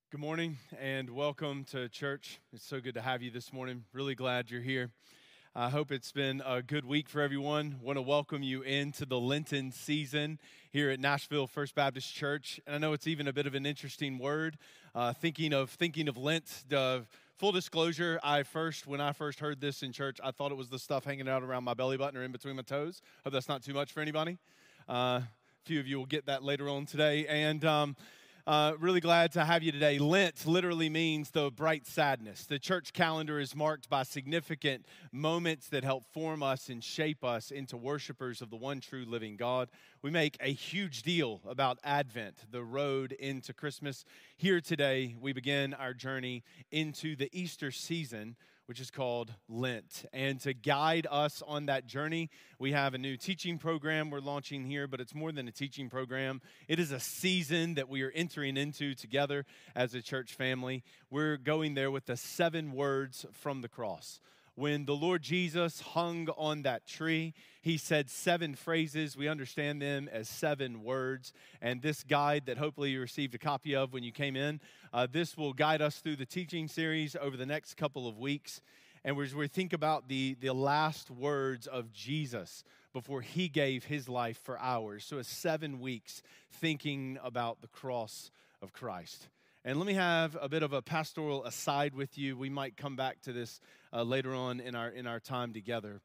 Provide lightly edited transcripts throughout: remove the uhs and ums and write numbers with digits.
Good morning and welcome to church. It's so good to have you this morning. Really glad you're here. I hope it's been a good week for everyone. Want to welcome you into the Lenten season here at Nashville First Baptist Church. And I know it's even a bit of an interesting word. Thinking of Lent. Full disclosure, when I first heard this in church, I thought it was the stuff hanging out around my belly button or in between my toes. Hope that's not too much for anybody. A few of you will get that later on today. And really glad to have you today. Lent literally means the bright sadness. The church calendar is marked by significant moments that help form us and shape us into worshipers of the one true living God. We make a huge deal about Advent, the road into Christmas. Here today, we begin our journey into the Easter season, which is called Lent. And to guide us on that journey, we have a new teaching program we're launching here, but it's more than a teaching program. It is a season that we are entering into together as a church family. We're going there with the 7 words from the cross. When the Lord Jesus hung on that tree, he said 7 phrases. We understand them as 7 words. And this guide that hopefully you received a copy of when you came in, this will guide us through the teaching series over the next couple of weeks. And as we think about the last words of Jesus before he gave his life for ours. So it's 7 weeks thinking about the cross of Christ. And let me have a bit of a pastoral aside with you. We might come back to this later on in our time together.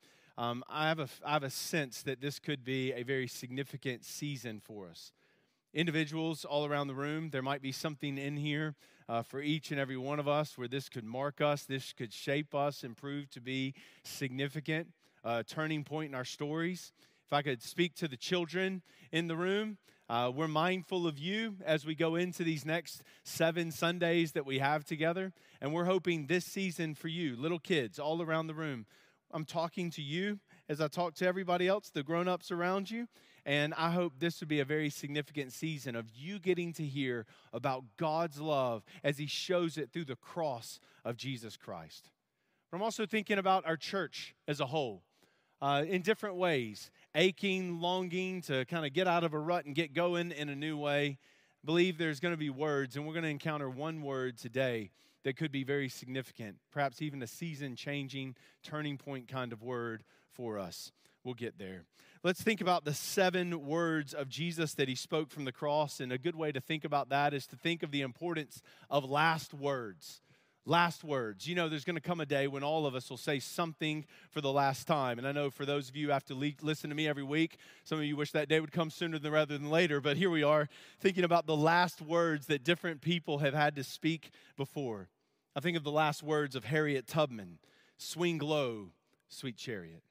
I have a sense that this could be a very significant season for us. Individuals all around the room, there might be something in here for each and every one of us where this could mark us, this could shape us and prove to be significant, turning point in our stories. If I could speak to the children in the room, we're mindful of you as we go into these next 7 Sundays that we have together. And we're hoping this season for you, little kids all around the room, I'm talking to you as I talk to everybody else, the grown-ups around you. And I hope this would be a very significant season of you getting to hear about God's love as he shows it through the cross of Jesus Christ. But I'm also thinking about our church as a whole in different ways. Aching, longing to kind of get out of a rut and get going in a new way. I believe there's going to be words, and we're going to encounter one word today that could be very significant, perhaps even a season-changing, turning point kind of word for us. We'll get there. Let's think about the 7 words of Jesus that he spoke from the cross, and a good way to think about that is to think of the importance of last words. Last words. You know, there's going to come a day when all of us will say something for the last time. And I know for those of you who have to listen to me every week, some of you wish that day would come sooner rather than later. But here we are thinking about the last words that different people have had to speak before. I think of the last words of Harriet Tubman, swing low, sweet chariot.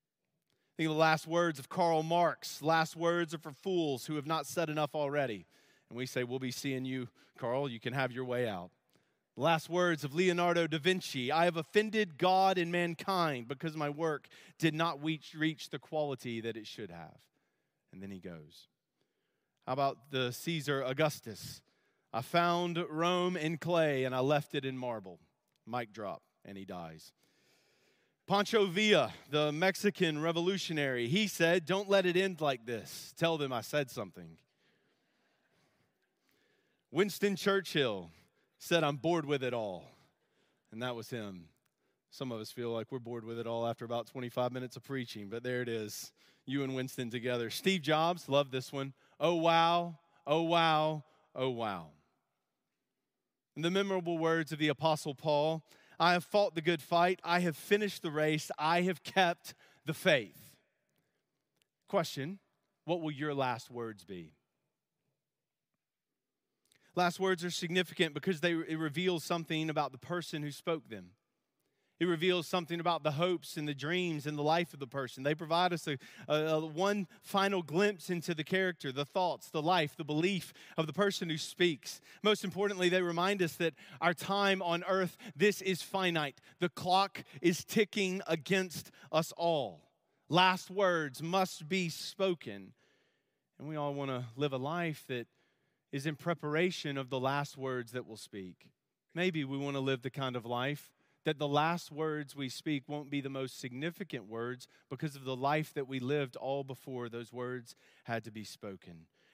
Think of the last words of Karl Marx. Last words are for fools who have not said enough already. And we say, we'll be seeing you, Karl. You can have your way out. The last words of Leonardo da Vinci, I have offended God and mankind because my work did not reach the quality that it should have. And then he goes. How about the Caesar Augustus? I found Rome in clay and I left it in marble. Mic drop, and he dies. Pancho Villa, the Mexican revolutionary, he said, don't let it end like this. Tell them I said something. Winston Churchill said, I'm bored with it all. And that was him. Some of us feel like we're bored with it all after about 25 minutes of preaching, but there it is. You and Winston together. Steve Jobs, love this one. Oh, wow, oh, wow, oh, wow. And the memorable words of the Apostle Paul, I have fought the good fight. I have finished the race. I have kept the faith. Question, what will your last words be? Last words are significant because it reveals something about the person who spoke them. It reveals something about the hopes and the dreams and the life of the person. They provide us a one final glimpse into the character, the thoughts, the life, the belief of the person who speaks. Most importantly, they remind us that our time on earth, this is finite. The clock is ticking against us all. Last words must be spoken. And we all want to live a life that is in preparation of the last words that we'll speak. Maybe we want to live the kind of life that the last words we speak won't be the most significant words because of the life that we lived all before those words had to be spoken.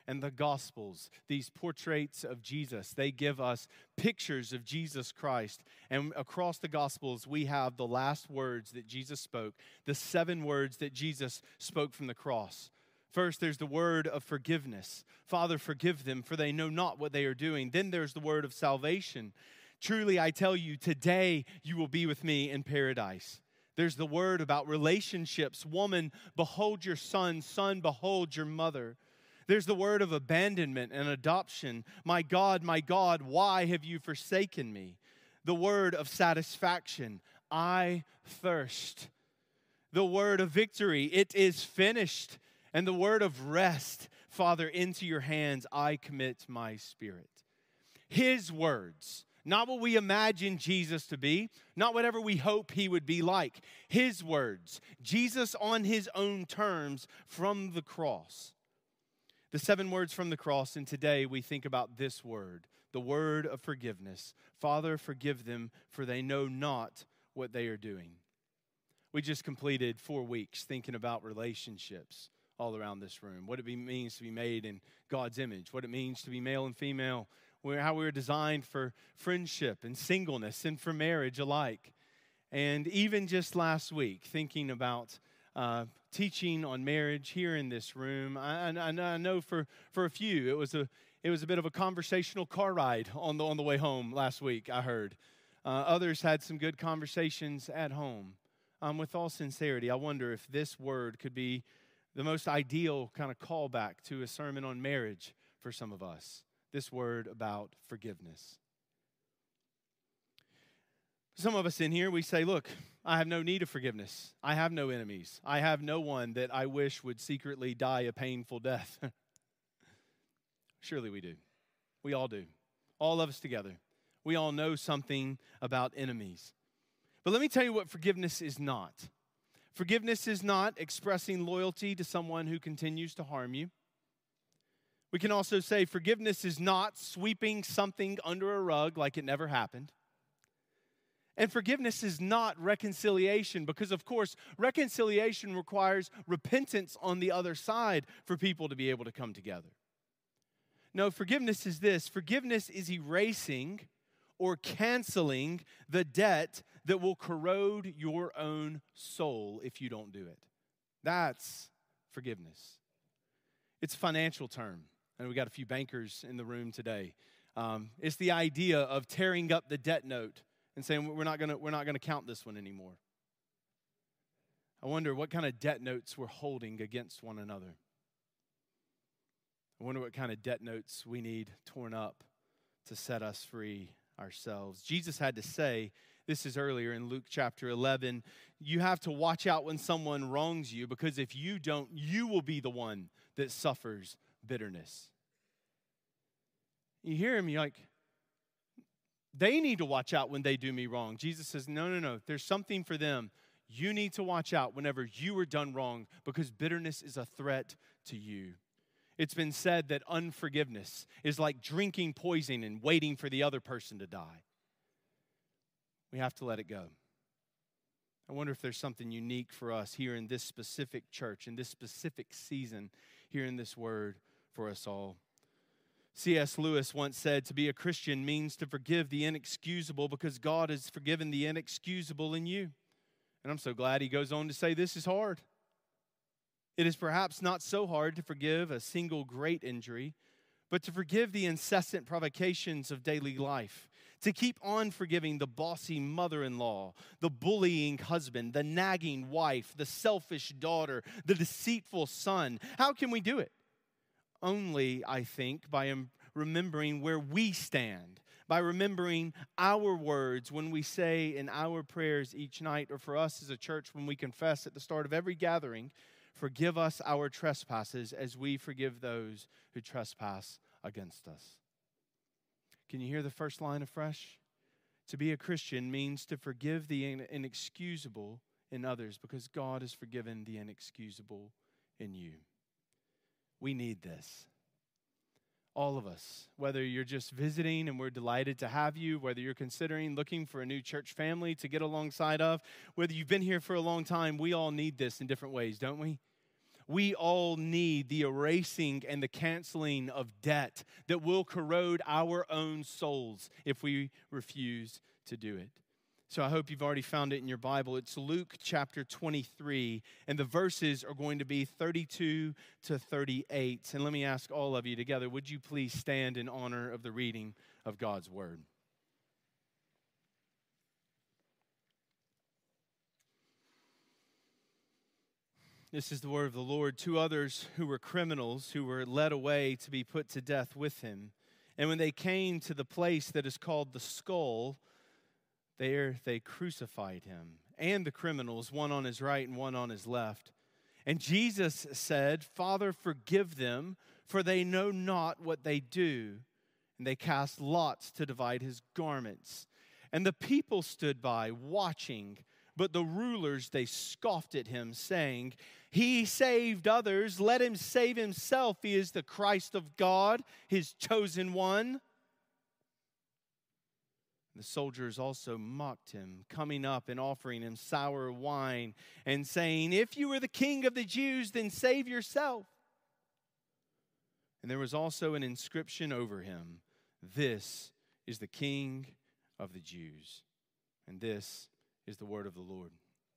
And the Gospels, these portraits of Jesus, they give us pictures of Jesus Christ. And across the Gospels, we have the last words that Jesus spoke, the 7 words that Jesus spoke from the cross. First, there's the word of forgiveness. Father, forgive them, for they know not what they are doing. Then there's the word of salvation. Truly, I tell you, today you will be with me in paradise. There's the word about relationships. Woman, behold your son. Son, behold your mother. There's the word of abandonment and adoption. My God, why have you forsaken me? The word of satisfaction. I thirst. The word of victory. It is finished. And the word of rest. Father, into your hands I commit my spirit. His words. Not what we imagine Jesus to be, not whatever we hope he would be like. His words. Jesus on his own terms from the cross. The 7 words from the cross, and today we think about this word, the word of forgiveness. Father, forgive them, for they know not what they are doing. We just completed 4 weeks thinking about relationships all around this room, what it means to be made in God's image, what it means to be male and female, how we were designed for friendship and singleness and for marriage alike. And even just last week, thinking about teaching on marriage here in this room. I know for a few, it was a bit of a conversational car ride on the way home last week, I heard. Others had some good conversations at home. With all sincerity, I wonder if this word could be the most ideal kind of callback to a sermon on marriage for some of us. This word about forgiveness. Some of us in here, we say, look, I have no need of forgiveness. I have no enemies. I have no one that I wish would secretly die a painful death. Surely we do. We all do. All of us together. We all know something about enemies. But let me tell you what forgiveness is not. Forgiveness is not expressing loyalty to someone who continues to harm you. We can also say forgiveness is not sweeping something under a rug like it never happened. And forgiveness is not reconciliation because, of course, reconciliation requires repentance on the other side for people to be able to come together. No, forgiveness is this. Forgiveness is erasing or canceling the debt that will corrode your own soul if you don't do it. That's forgiveness. It's a financial term, and we got a few bankers in the room today. It's the idea of tearing up the debt note and saying we're not gonna count this one anymore. I wonder what kind of debt notes we're holding against one another. I wonder what kind of debt notes we need torn up to set us free ourselves. Jesus had to say, this is earlier in Luke chapter 11, you have to watch out when someone wrongs you, because if you don't, you will be the one that suffers bitterness. You hear him, you're like, they need to watch out when they do me wrong. Jesus says, no. There's something for them. You need to watch out whenever you are done wrong, because bitterness is a threat to you. It's been said that unforgiveness is like drinking poison and waiting for the other person to die. We have to let it go. I wonder if there's something unique for us here in this specific church, in this specific season, here in this word for us all. C.S. Lewis once said, to be a Christian means to forgive the inexcusable because God has forgiven the inexcusable in you. And I'm so glad he goes on to say this is hard. It is perhaps not so hard to forgive a single great injury, but to forgive the incessant provocations of daily life, to keep on forgiving the bossy mother-in-law, the bullying husband, the nagging wife, the selfish daughter, the deceitful son. How can we do it? Only, I think, by remembering where we stand, by remembering our words when we say in our prayers each night, or for us as a church when we confess at the start of every gathering, forgive us our trespasses as we forgive those who trespass against us. Can you hear the first line afresh? To be a Christian means to forgive the inexcusable in others because God has forgiven the inexcusable in you. We need this. All of us, whether you're just visiting and we're delighted to have you, whether you're considering looking for a new church family to get alongside of, whether you've been here for a long time, we all need this in different ways, don't we? We all need the erasing and the canceling of debt that will corrode our own souls if we refuse to do it. So I hope you've already found it in your Bible. It's Luke chapter 23, and the verses are going to be 32 to 38. And let me ask all of you together, would you please stand in honor of the reading of God's word? This is the word of the Lord. Two others who were criminals, who were led away to be put to death with him. And when they came to the place that is called the Skull, there they crucified him and the criminals, one on his right and one on his left. And Jesus said, "Father, forgive them, for they know not what they do." And they cast lots to divide his garments. And the people stood by, watching. But the rulers, they scoffed at him, saying, "He saved others, let him save himself. He is the Christ of God, his chosen one." The soldiers also mocked him, coming up and offering him sour wine, and saying, "If you are the king of the Jews, then save yourself." And there was also an inscription over him, "This is the King of the Jews." And this is the word of the Lord.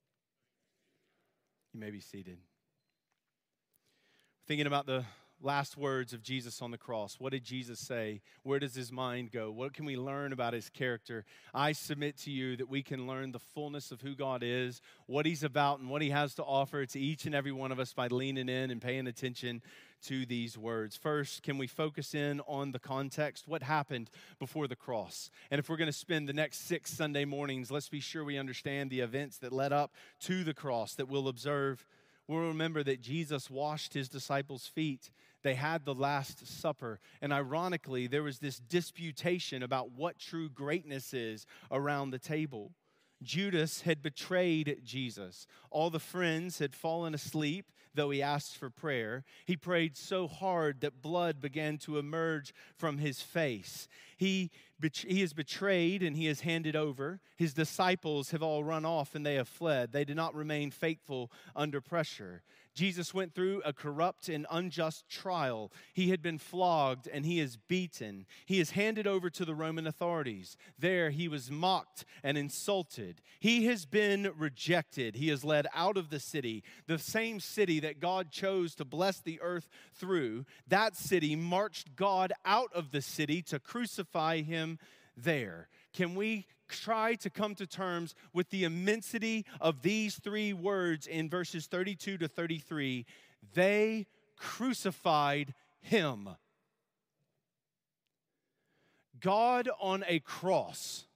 You may be seated. Thinking about the last words of Jesus on the cross. What did Jesus say? Where does his mind go? What can we learn about his character? I submit to you that we can learn the fullness of who God is, what he's about, and what he has to offer to each and every one of us by leaning in and paying attention to these words. First, can we focus in on the context? What happened before the cross? And if we're going to spend the next 6 Sunday mornings, let's be sure we understand the events that led up to the cross that we'll observe. We'll remember that Jesus washed his disciples' feet. They had the Last Supper. And ironically, there was this disputation about what true greatness is around the table. Judas had betrayed Jesus. All the friends had fallen asleep, though he asked for prayer. He prayed so hard that blood began to emerge from his face. He is betrayed and he is handed over. His disciples have all run off and they have fled. They did not remain faithful under pressure. Jesus went through a corrupt and unjust trial. He had been flogged and he is beaten. He is handed over to the Roman authorities. There he was mocked and insulted. He has been rejected. He is led out of the city, the same city that God chose to bless the earth through. That city marched God out of the city to crucify him there. Can we try to come to terms with the immensity of these 3 words in verses 32 to 33? They crucified him. God on a cross.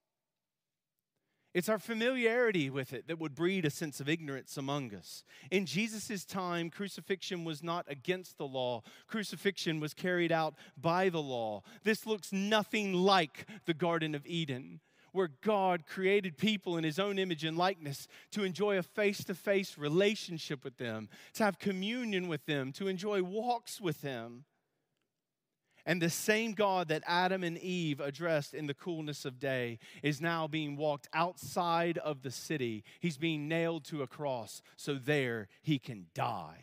It's our familiarity with it that would breed a sense of ignorance among us. In Jesus' time, crucifixion was not against the law. Crucifixion was carried out by the law. This looks nothing like the Garden of Eden, where God created people in his own image and likeness to enjoy a face-to-face relationship with them, to have communion with them, to enjoy walks with them. And the same God that Adam and Eve addressed in the coolness of day is now being walked outside of the city. He's being nailed to a cross so there he can die.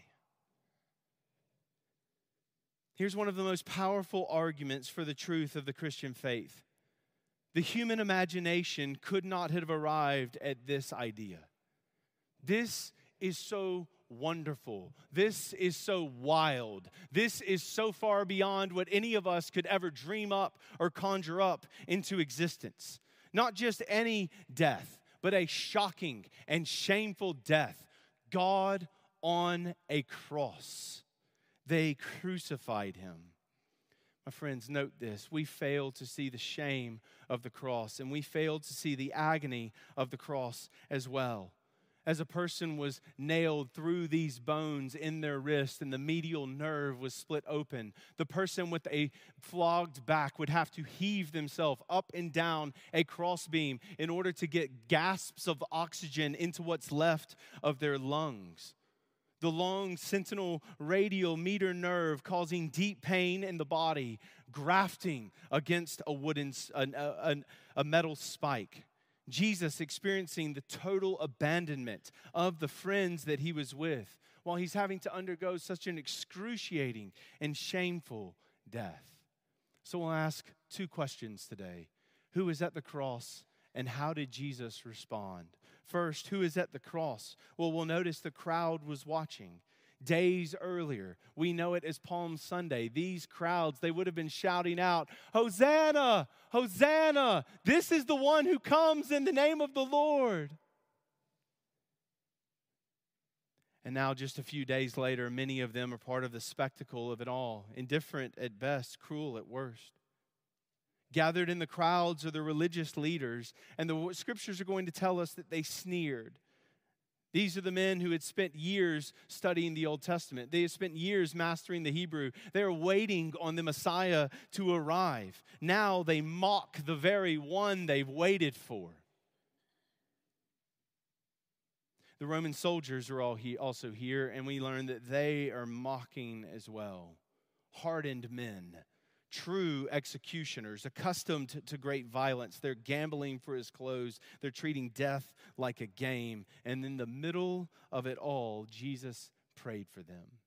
Here's one of the most powerful arguments for the truth of the Christian faith. The human imagination could not have arrived at this idea. This is so wonderful. This is so wild. This is so far beyond what any of us could ever dream up or conjure up into existence. Not just any death, but a shocking and shameful death. God on a cross. They crucified him. My friends, note this. We fail to see the shame of the cross, and we fail to see the agony of the cross as well. As a person was nailed through these bones in their wrist and the medial nerve was split open, the person with a flogged back would have to heave themselves up and down a crossbeam in order to get gasps of oxygen into what's left of their lungs. The long sentinel radial meter nerve causing deep pain in the body, grafting against a metal spike. Jesus experiencing the total abandonment of the friends that he was with while he's having to undergo such an excruciating and shameful death. So we'll ask two questions today. Who is at the cross and how did Jesus respond? First, who is at the cross? Well, we'll notice the crowd was watching. Days earlier, we know it as Palm Sunday. These crowds, they would have been shouting out, "Hosanna! Hosanna! This is the one who comes in the name of the Lord." And now, just a few days later, many of them are part of the spectacle of it all, indifferent at best, cruel at worst. Gathered in the crowds are the religious leaders, and the scriptures are going to tell us that they sneered. These are the men who had spent years studying the Old Testament. They had spent years mastering the Hebrew. They are waiting on the Messiah to arrive. Now they mock the very one they've waited for. The Roman soldiers are also here, and we learn that they are mocking as well. Hardened men, true executioners, accustomed to great violence. They're gambling for his clothes. They're treating death like a game. And in the middle of it all, Jesus prayed for them.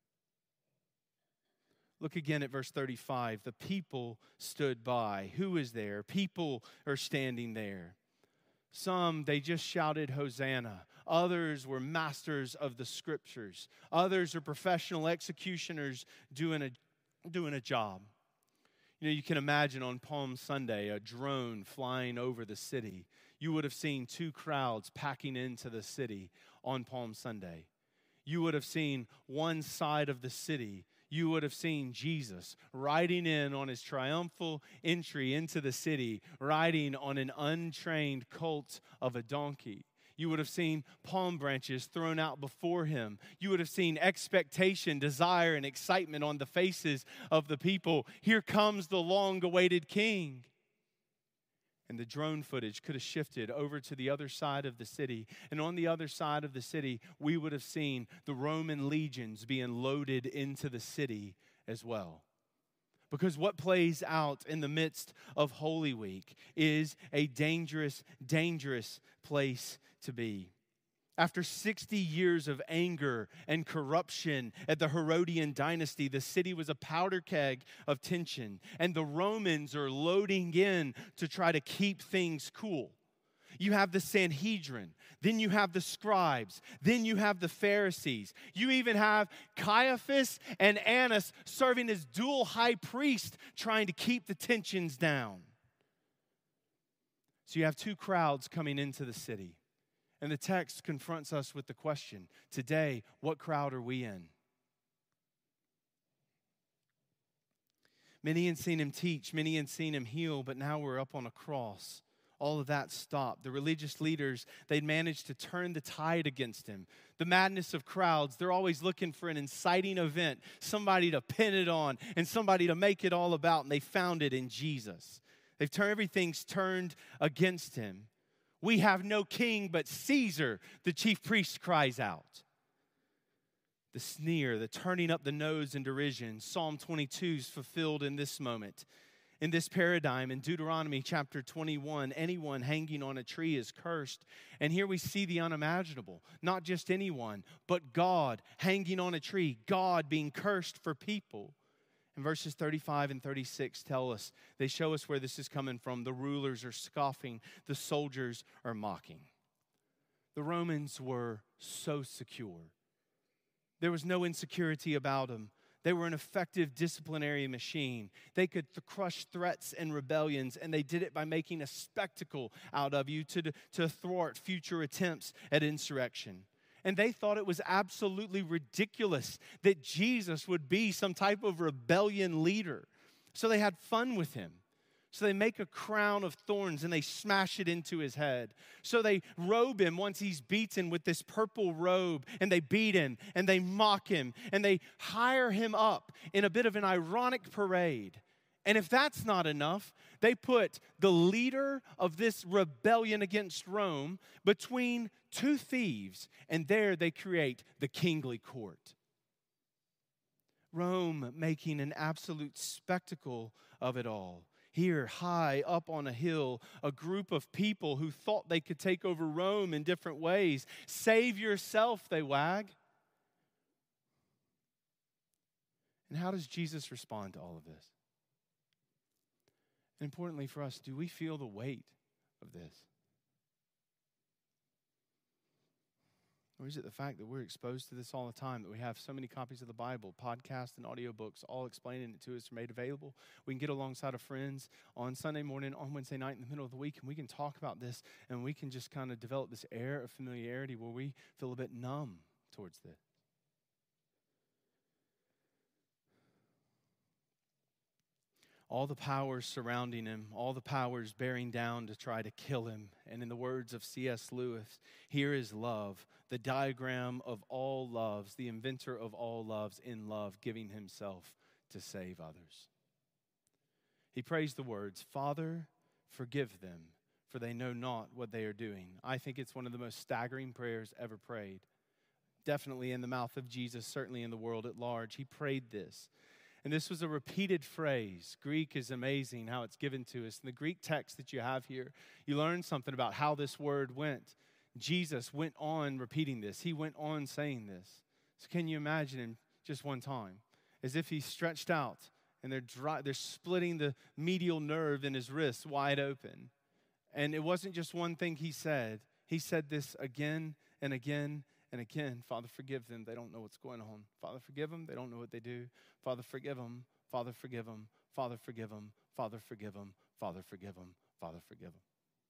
Look again at verse 35. The people stood by. Who is there? People are standing there. Some, they just shouted, "Hosanna." Others were masters of the scriptures. Others are professional executioners doing a job. You know, you can imagine on Palm Sunday a drone flying over the city. You would have seen two crowds packing into the city on Palm Sunday. You would have seen one side of the city. You would have seen Jesus riding in on his triumphal entry into the city, riding on an untrained colt of a donkey. You would have seen palm branches thrown out before him. You would have seen expectation, desire, and excitement on the faces of the people. Here comes the long-awaited king. And the drone footage could have shifted over to the other side of the city. And on the other side of the city, we would have seen the Roman legions being loaded into the city as well. Because what plays out in the midst of Holy Week is a dangerous, dangerous place to be. After 60 years of anger and corruption at the Herodian dynasty, the city was a powder keg of tension, and the Romans are loading in to try to keep things cool. You have the Sanhedrin, then you have the scribes, then you have the Pharisees. You even have Caiaphas and Annas serving as dual high priest, trying to keep the tensions down. So you have two crowds coming into the city. And the text confronts us with the question, today, what crowd are we in? Many had seen him teach, many had seen him heal, but now we're up on a cross. All of that stopped. The religious leaders, they'd managed to turn the tide against him. The madness of crowds, they're always looking for an inciting event, somebody to pin it on and somebody to make it all about, and they found it in Jesus. Everything's turned against him. We have no king but Caesar, the chief priest cries out. The sneer, the turning up the nose in derision. Psalm 22 is fulfilled in this moment. In this paradigm, in Deuteronomy chapter 21, anyone hanging on a tree is cursed. And here we see the unimaginable. Not just anyone, but God hanging on a tree. God being cursed for people. And verses 35 and 36 tell us, they show us where this is coming from. The rulers are scoffing. The soldiers are mocking. The Romans were so secure. There was no insecurity about them. They were an effective disciplinary machine. They could crush threats and rebellions, and they did it by making a spectacle out of you to thwart future attempts at insurrection. And they thought it was absolutely ridiculous that Jesus would be some type of rebellion leader. So they had fun with him. So they make a crown of thorns and they smash it into his head. So they robe him once he's beaten with this purple robe, and they beat him and they mock him and they hire him up in a bit of an ironic parade. And if that's not enough, they put the leader of this rebellion against Rome between two thieves, and there they create the kingly court. Rome making an absolute spectacle of it all. Here, high up on a hill, a group of people who thought they could take over Rome in different ways. Save yourself, they wag. And how does Jesus respond to all of this? And importantly for us, do we feel the weight of this? Or is it the fact that we're exposed to this all the time, that we have so many copies of the Bible, podcasts, and audiobooks, all explaining it to us, are made available? We can get alongside of friends on Sunday morning, on Wednesday night, in the middle of the week, and we can talk about this, and we can just kind of develop this air of familiarity where we feel a bit numb towards this. All the powers surrounding him, all the powers bearing down to try to kill him. And in the words of C.S. Lewis, here is love, the diagram of all loves, the inventor of all loves in love, giving himself to save others. He prays the words, Father, forgive them, for they know not what they are doing. I think it's one of the most staggering prayers ever prayed. Definitely in the mouth of Jesus, certainly in the world at large. He prayed this. And this was a repeated phrase. Greek is amazing how it's given to us. In the Greek text that you have here, you learn something about how this word went. Jesus went on repeating this. He went on saying this. So can you imagine him just one time? As if he stretched out and they're splitting the medial nerve in his wrist wide open. And it wasn't just one thing he said. He said this again and again and again. Father, forgive them. They don't know what's going on. Father, forgive them. They don't know what they do. Father, forgive them. Father, forgive them. Father, forgive them. Father, forgive them. Father, forgive them. Father, forgive them.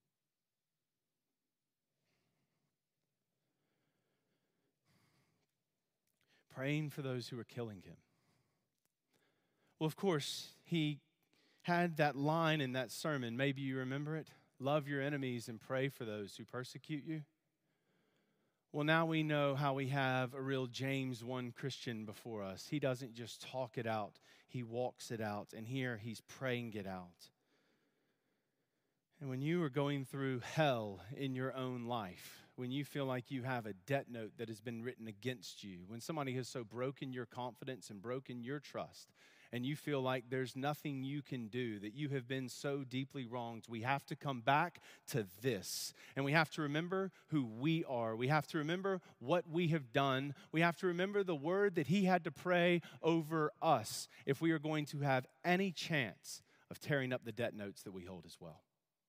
Praying for those who are killing him. Well, of course, he had that line in that sermon. Maybe you remember it. Love your enemies and pray for those who persecute you. Well, now we know how we have a real James 1 Christian before us. He doesn't just talk it out, he walks it out. And here he's praying it out. And when you are going through hell in your own life, when you feel like you have a debt note that has been written against you, when somebody has so broken your confidence and broken your trust, and you feel like there's nothing you can do, that you have been so deeply wronged, we have to come back to this. And we have to remember who we are. We have to remember what we have done. We have to remember the word that he had to pray over us if we are going to have any chance of tearing up the debt notes that we hold as well.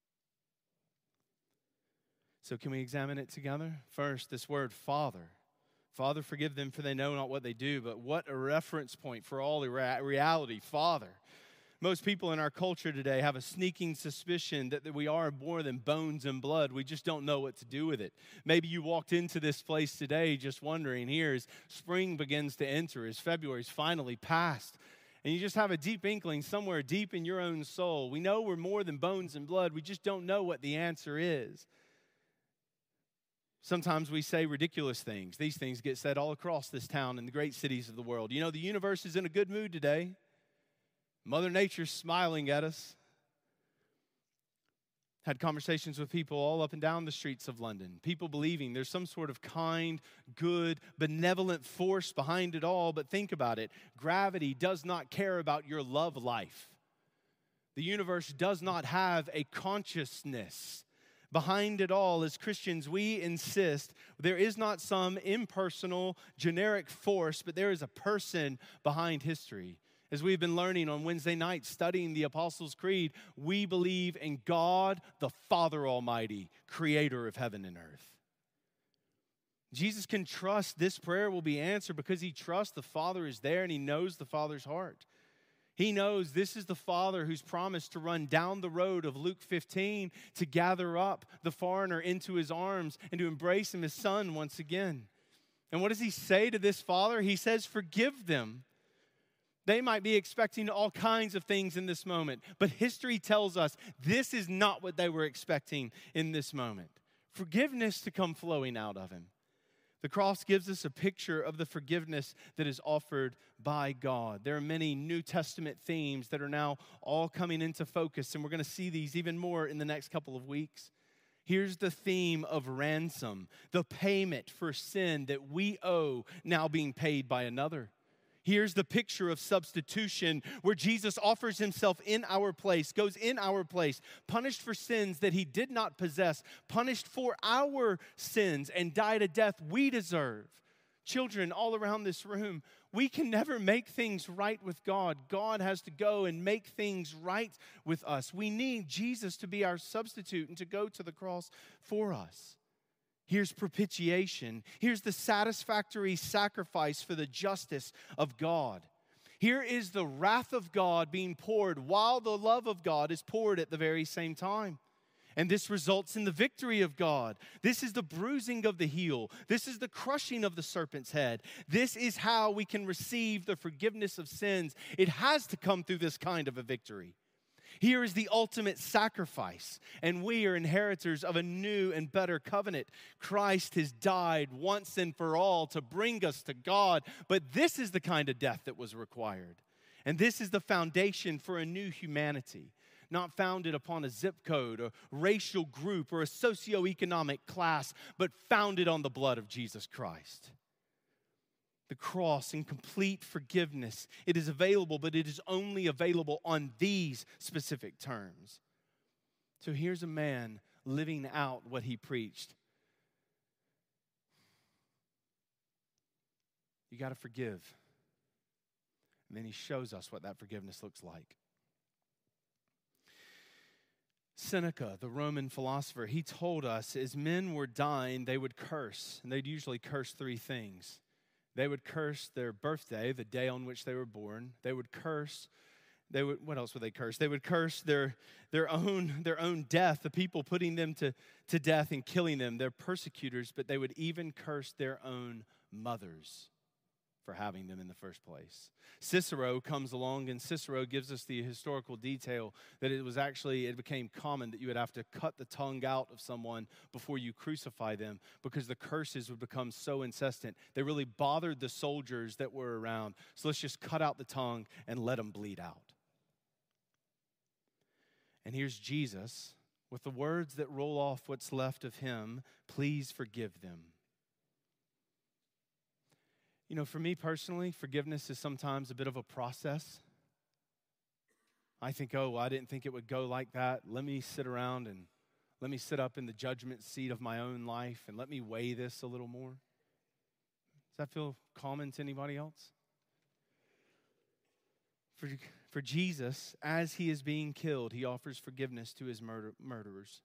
So can we examine it together? First, this word, Father. Father, forgive them, for they know not what they do. But what a reference point for all the reality, Father. Most people in our culture today have a sneaking suspicion that we are more than bones and blood. We just don't know what to do with it. Maybe you walked into this place today just wondering, here as spring begins to enter, as February's finally passed, and you just have a deep inkling somewhere deep in your own soul. We know we're more than bones and blood. We just don't know what the answer is. Sometimes we say ridiculous things. These things get said all across this town and the great cities of the world. You know, the universe is in a good mood today. Mother Nature's smiling at us. Had conversations with people all up and down the streets of London. People believing there's some sort of kind, good, benevolent force behind it all. But think about it. Gravity does not care about your love life. The universe does not have a consciousness. Behind it all, as Christians, we insist there is not some impersonal, generic force, but there is a person behind history. As we've been learning on Wednesday night, studying the Apostles' Creed, we believe in God, the Father Almighty, creator of heaven and earth. Jesus can trust this prayer will be answered because he trusts the Father is there and he knows the Father's heart. He knows this is the Father who's promised to run down the road of Luke 15 to gather up the foreigner into his arms and to embrace him as son once again. And what does he say to this Father? He says, forgive them. They might be expecting all kinds of things in this moment, but history tells us this is not what they were expecting in this moment. Forgiveness to come flowing out of him. The cross gives us a picture of the forgiveness that is offered by God. There are many New Testament themes that are now all coming into focus, and we're going to see these even more in the next couple of weeks. Here's the theme of ransom, the payment for sin that we owe now being paid by another. Here's the picture of substitution where Jesus offers himself in our place, goes in our place, punished for sins that he did not possess, punished for our sins, and died a death we deserve. Children all around this room, we can never make things right with God. God has to go and make things right with us. We need Jesus to be our substitute and to go to the cross for us. Here's propitiation. Here's the satisfactory sacrifice for the justice of God. Here is the wrath of God being poured while the love of God is poured at the very same time. And this results in the victory of God. This is the bruising of the heel. This is the crushing of the serpent's head. This is how we can receive the forgiveness of sins. It has to come through this kind of a victory. Here is the ultimate sacrifice, and we are inheritors of a new and better covenant. Christ has died once and for all to bring us to God, but this is the kind of death that was required. And this is the foundation for a new humanity, not founded upon a zip code, a racial group, or a socioeconomic class, but founded on the blood of Jesus Christ. The cross and complete forgiveness, it is available, but it is only available on these specific terms. So here's a man living out what he preached. You got to forgive. And then he shows us what that forgiveness looks like. Seneca, the Roman philosopher, he told us as men were dying, they would curse. And they'd usually curse three things. They would curse their birthday, the day on which they were born. They would curse, what else would they curse? They would curse their own death, the people putting them to death and killing them, their persecutors, but they would even curse their own mothers for having them in the first place. Cicero comes along, and Cicero gives us the historical detail that it became common that you would have to cut the tongue out of someone before you crucify them because the curses would become so incessant. They really bothered the soldiers that were around. So let's just cut out the tongue and let them bleed out. And here's Jesus with the words that roll off what's left of him, please forgive them. You know, for me personally, forgiveness is sometimes a bit of a process. I think, I didn't think it would go like that. Let me sit around and let me sit up in the judgment seat of my own life and let me weigh this a little more. Does that feel common to anybody else? For Jesus, as he is being killed, he offers forgiveness to his murderers.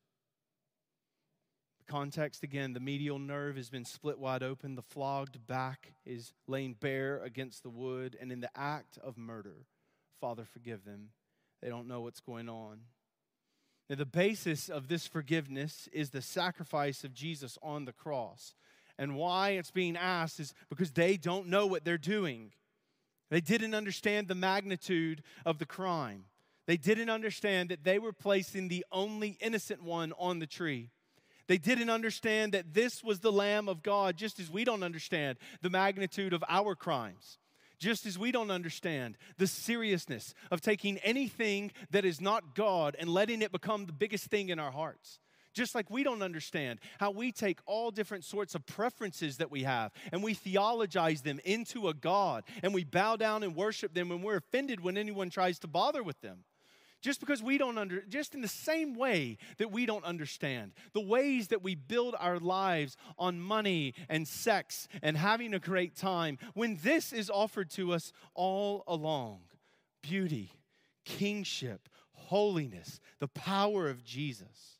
Context again, the medial nerve has been split wide open. The flogged back is laying bare against the wood. And in the act of murder, Father, forgive them. They don't know what's going on. Now, the basis of this forgiveness is the sacrifice of Jesus on the cross. And why it's being asked is because they don't know what they're doing. They didn't understand the magnitude of the crime. They didn't understand that they were placing the only innocent one on the tree. They didn't understand that this was the Lamb of God, just as we don't understand the magnitude of our crimes. Just as we don't understand the seriousness of taking anything that is not God and letting it become the biggest thing in our hearts. Just like we don't understand how we take all different sorts of preferences that we have and we theologize them into a God and we bow down and worship them and we're offended when anyone tries to bother with them. Just because we don't just in the same way that we don't understand the ways that we build our lives on money and sex and having a great time, when this is offered to us all along, beauty, kingship, holiness, the power of Jesus.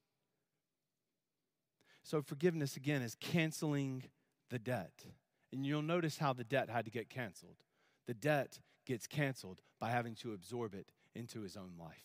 So forgiveness, again, is canceling the debt. And you'll notice how the debt had to get canceled. The debt gets canceled by having to absorb it into his own life.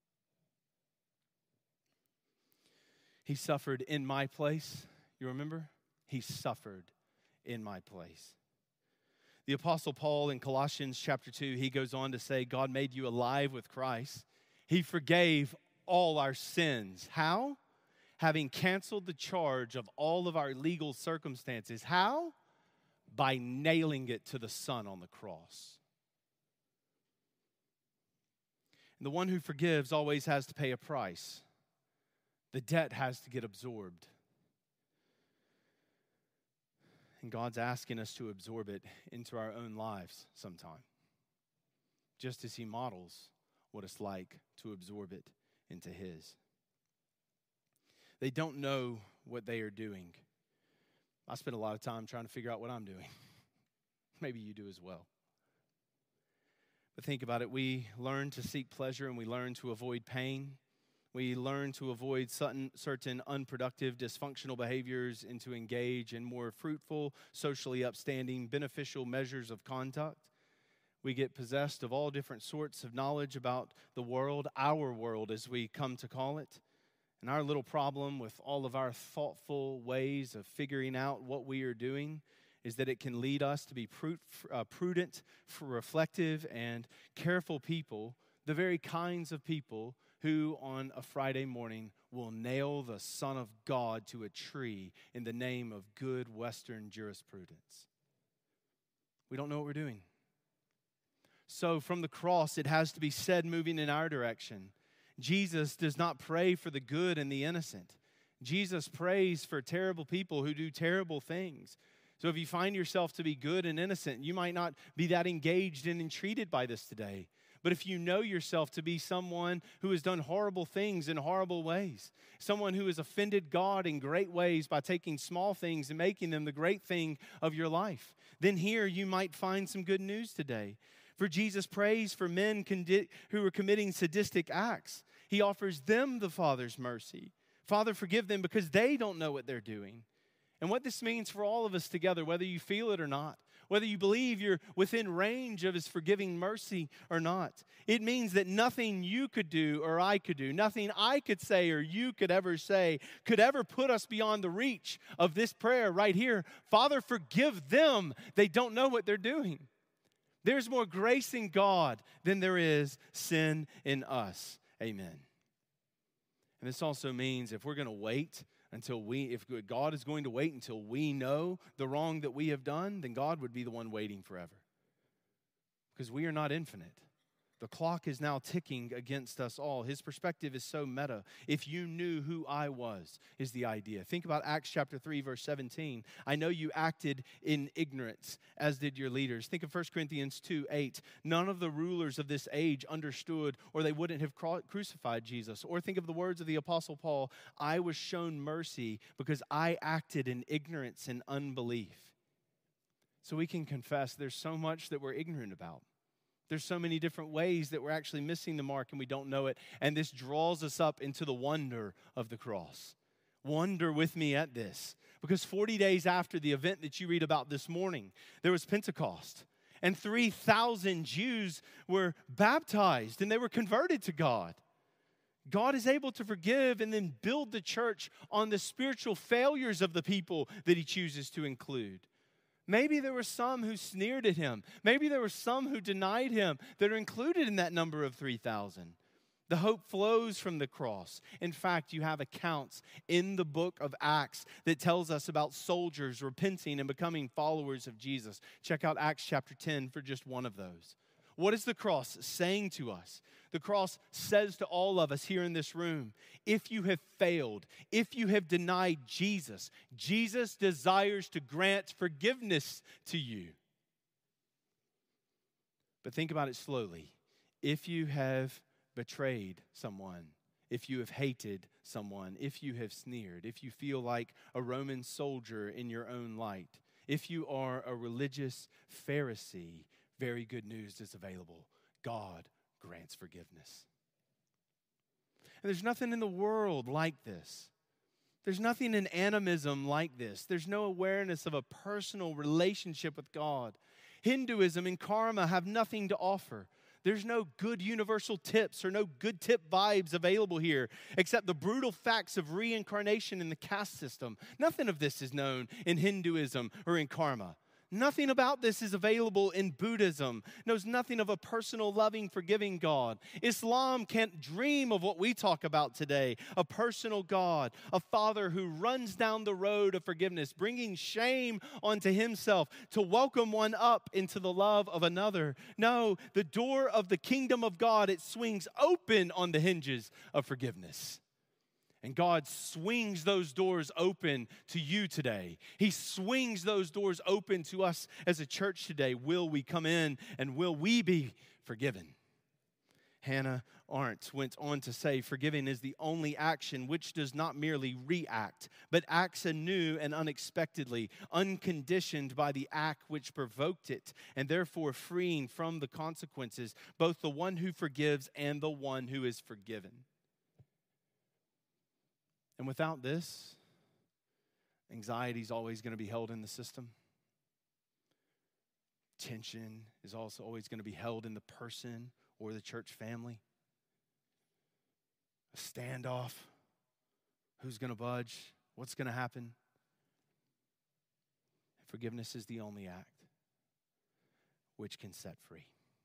He suffered in my place. You remember? He suffered in my place. The Apostle Paul in Colossians chapter 2, he goes on to say, God made you alive with Christ. He forgave all our sins. How? Having canceled the charge of all of our legal circumstances. How? By nailing it to the Son on the cross. And the one who forgives always has to pay a price. The debt has to get absorbed. And God's asking us to absorb it into our own lives sometime, just as he models what it's like to absorb it into his. They don't know what they are doing. I spend a lot of time trying to figure out what I'm doing. Maybe you do as well. But think about it. We learn to seek pleasure and we learn to avoid pain. We learn to avoid certain unproductive, dysfunctional behaviors and to engage in more fruitful, socially upstanding, beneficial measures of conduct. We get possessed of all different sorts of knowledge about the world, our world as we come to call it. And our little problem with all of our thoughtful ways of figuring out what we are doing is that it can lead us to be prudent, reflective, and careful people, the very kinds of people who on a Friday morning will nail the Son of God to a tree in the name of good Western jurisprudence. We don't know what we're doing. So from the cross, it has to be said moving in our direction. Jesus does not pray for the good and the innocent. Jesus prays for terrible people who do terrible things. So if you find yourself to be good and innocent, you might not be that engaged and entreated by this today. But if you know yourself to be someone who has done horrible things in horrible ways, someone who has offended God in great ways by taking small things and making them the great thing of your life, then here you might find some good news today. For Jesus prays for men who are committing sadistic acts. He offers them the Father's mercy. Father, forgive them because they don't know what they're doing. And what this means for all of us together, whether you feel it or not, whether you believe you're within range of his forgiving mercy or not, it means that nothing you could do or I could do, nothing I could say or you could ever say, could ever put us beyond the reach of this prayer right here. Father, forgive them. They don't know what they're doing. There's more grace in God than there is sin in us. Amen. And this also means if we're going to wait if God is going to wait until we know the wrong that we have done, then God would be the one waiting forever. Because we are not infinite. The clock is now ticking against us all. His perspective is so meta. If you knew who I was, is the idea. Think about Acts chapter 3, verse 17. I know you acted in ignorance, as did your leaders. Think of 1 Corinthians 2, 8. None of the rulers of this age understood, or they wouldn't have crucified Jesus. Or think of the words of the Apostle Paul. I was shown mercy because I acted in ignorance and unbelief. So we can confess there's so much that we're ignorant about. There's so many different ways that we're actually missing the mark and we don't know it. And this draws us up into the wonder of the cross. Wonder with me at this. Because 40 days after the event that you read about this morning, there was Pentecost. And 3,000 Jews were baptized and they were converted to God. God is able to forgive and then build the church on the spiritual failures of the people that he chooses to include. Maybe there were some who sneered at him. Maybe there were some who denied him that are included in that number of 3,000. The hope flows from the cross. In fact, you have accounts in the book of Acts that tells us about soldiers repenting and becoming followers of Jesus. Check out Acts chapter 10 for just one of those. What is the cross saying to us? The cross says to all of us here in this room, if you have failed, if you have denied Jesus, Jesus desires to grant forgiveness to you. But think about it slowly. If you have betrayed someone, if you have hated someone, if you have sneered, if you feel like a Roman soldier in your own light, if you are a religious Pharisee, very good news is available. God grants forgiveness. And there's nothing in the world like this. There's nothing in animism like this. There's no awareness of a personal relationship with God. Hinduism and karma have nothing to offer. There's no good universal tips or no good tip vibes available here except the brutal facts of reincarnation in the caste system. Nothing of this is known in Hinduism or in karma. Nothing about this is available in Buddhism. Knows nothing of a personal, loving, forgiving God. Islam can't dream of what we talk about today. A personal God, a Father who runs down the road of forgiveness, bringing shame onto himself to welcome one up into the love of another. No, the door of the kingdom of God, it swings open on the hinges of forgiveness. And God swings those doors open to you today. He swings those doors open to us as a church today. Will we come in and will we be forgiven? Hannah Arendt went on to say, forgiving is the only action which does not merely react, but acts anew and unexpectedly, unconditioned by the act which provoked it, and therefore freeing from the consequences both the one who forgives and the one who is forgiven. And without this, anxiety is always going to be held in the system. Tension is also always going to be held in the person or the church family. A standoff. Who's going to budge? What's going to happen? Forgiveness is the only act which can set free.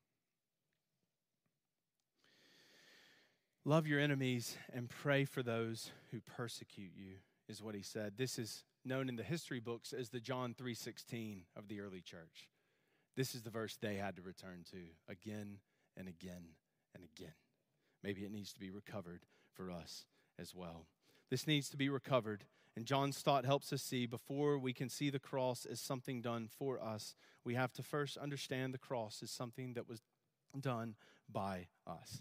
Love your enemies and pray for those who persecute you, is what he said. This is known in the history books as the John 3:16 of the early church. This is the verse they had to return to again and again and again. Maybe it needs to be recovered for us as well. This needs to be recovered. And John Stott helps us see, before we can see the cross as something done for us, we have to first understand the cross as something that was done by us.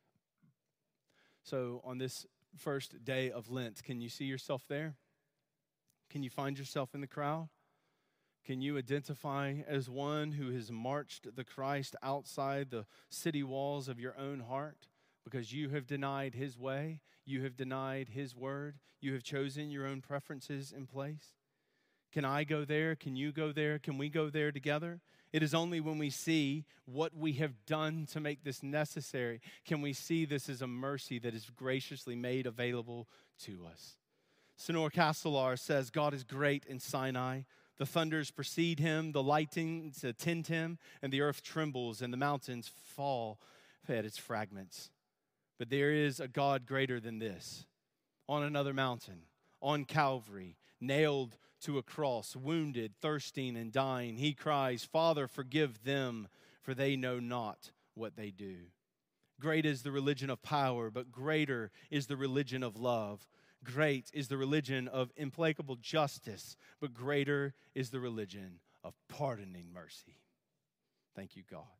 So on this first day of Lent, can you see yourself there? Can you find yourself in the crowd? Can you identify as one who has marched the Christ outside the city walls of your own heart because you have denied his way, you have denied his word, you have chosen your own preferences in place? Can I go there? Can you go there? Can we go there together? It is only when we see what we have done to make this necessary can we see this as a mercy that is graciously made available to us. Senor Castelar says, God is great in Sinai. The thunders precede him, the lightnings attend him, and the earth trembles, and the mountains fall at its fragments. But there is a God greater than this. On another mountain, on Calvary, nailed to a cross, wounded, thirsting, and dying, he cries, Father, forgive them, for they know not what they do. Great is the religion of power, but greater is the religion of love. Great is the religion of implacable justice, but greater is the religion of pardoning mercy. Thank you, God.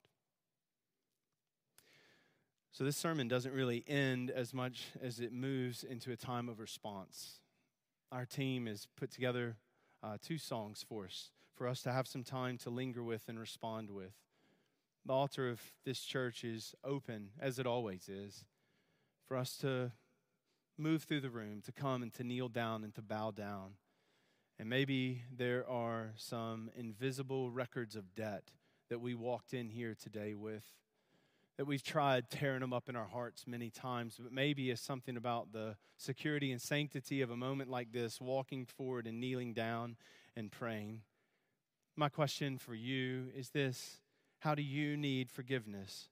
So this sermon doesn't really end as much as it moves into a time of response. Our team has put together 2 songs for us to have some time to linger with and respond with. The altar of this church is open, as it always is, for us to move through the room, to come and to kneel down and to bow down. And maybe there are some invisible records of debt that we walked in here today with, that we've tried tearing them up in our hearts many times, but maybe it's something about the security and sanctity of a moment like this, walking forward and kneeling down and praying. My question for you is this: how do you need forgiveness?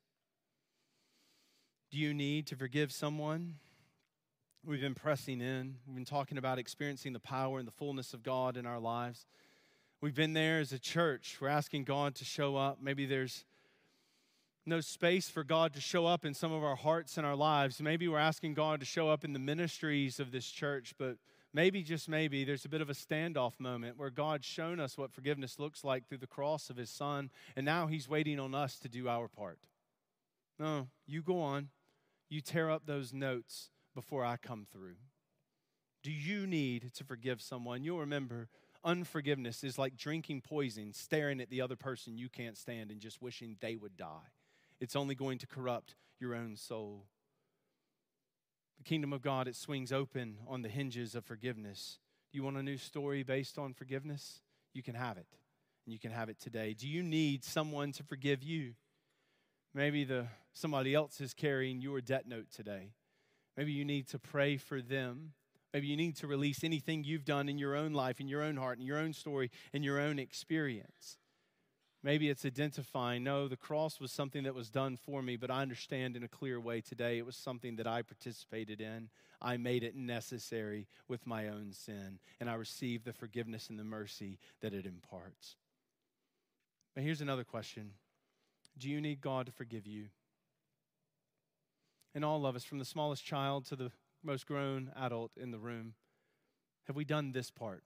Do you need to forgive someone? We've been pressing in. We've been talking about experiencing the power and the fullness of God in our lives. We've been there as a church. We're asking God to show up. Maybe there's no space for God to show up in some of our hearts and our lives. Maybe we're asking God to show up in the ministries of this church, but maybe, just maybe, there's a bit of a standoff moment where God's shown us what forgiveness looks like through the cross of his Son, and now he's waiting on us to do our part. No, you go on. You tear up those notes before I come through. Do you need to forgive someone? You'll remember, unforgiveness is like drinking poison, staring at the other person you can't stand and just wishing they would die. It's only going to corrupt your own soul. The kingdom of God, it swings open on the hinges of forgiveness. Do you want a new story based on forgiveness? You can have it, and you can have it today. Do you need someone to forgive you? Maybe somebody else is carrying your debt note today. Maybe you need to pray for them. Maybe you need to release anything you've done in your own life, in your own heart, in your own story, in your own experience. Maybe it's identifying, no, the cross was something that was done for me, but I understand in a clear way today it was something that I participated in. I made it necessary with my own sin, and I received the forgiveness and the mercy that it imparts. But here's another question. Do you need God to forgive you? And all of us, from the smallest child to the most grown adult in the room, have we done this part?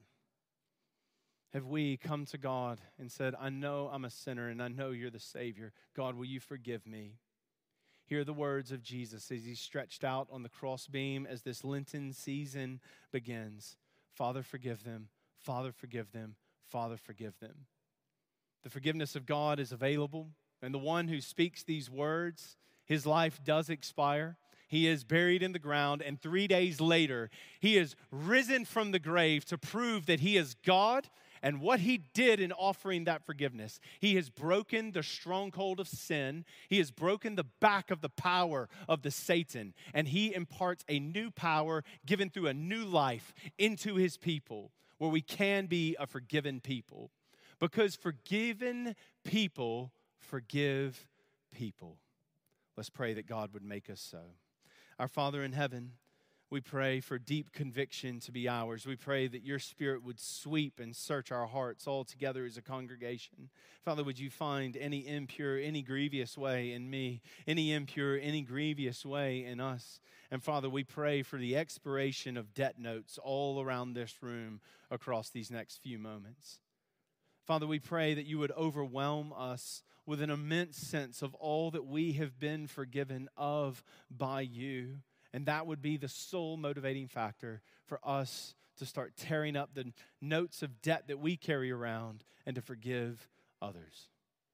Have we come to God and said, I know I'm a sinner and I know you're the Savior. God, will you forgive me? Hear the words of Jesus as he stretched out on the cross beam as this Lenten season begins. Father, forgive them. Father, forgive them. Father, forgive them. The forgiveness of God is available, and the one who speaks these words, his life does expire. He is buried in the ground, and 3 days later, he is risen from the grave to prove that he is God and what he did in offering that forgiveness. He has broken the stronghold of sin. He has broken the back of the power of the Satan, and he imparts a new power given through a new life into his people, where we can be a forgiven people. Because forgiven people forgive people. Let's pray that God would make us so. Our Father in heaven, we pray for deep conviction to be ours. We pray that your Spirit would sweep and search our hearts all together as a congregation. Father, would you find any impure, any grievous way in me, any impure, any grievous way in us? And Father, we pray for the expiration of debt notes all around this room across these next few moments. Father, we pray that you would overwhelm us with an immense sense of all that we have been forgiven of by you. And that would be the sole motivating factor for us to start tearing up the notes of debt that we carry around and to forgive others.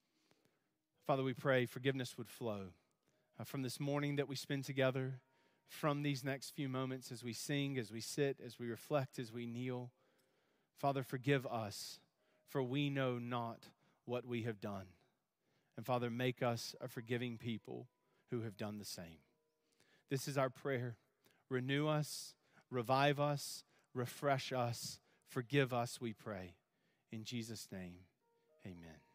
Father, we pray forgiveness would flow from this morning that we spend together, from these next few moments as we sing, as we sit, as we reflect, as we kneel. Father, forgive us, for we know not what we have done. And Father, make us a forgiving people who have done the same. This is our prayer. Renew us, revive us, refresh us, forgive us, we pray. In Jesus' name, amen.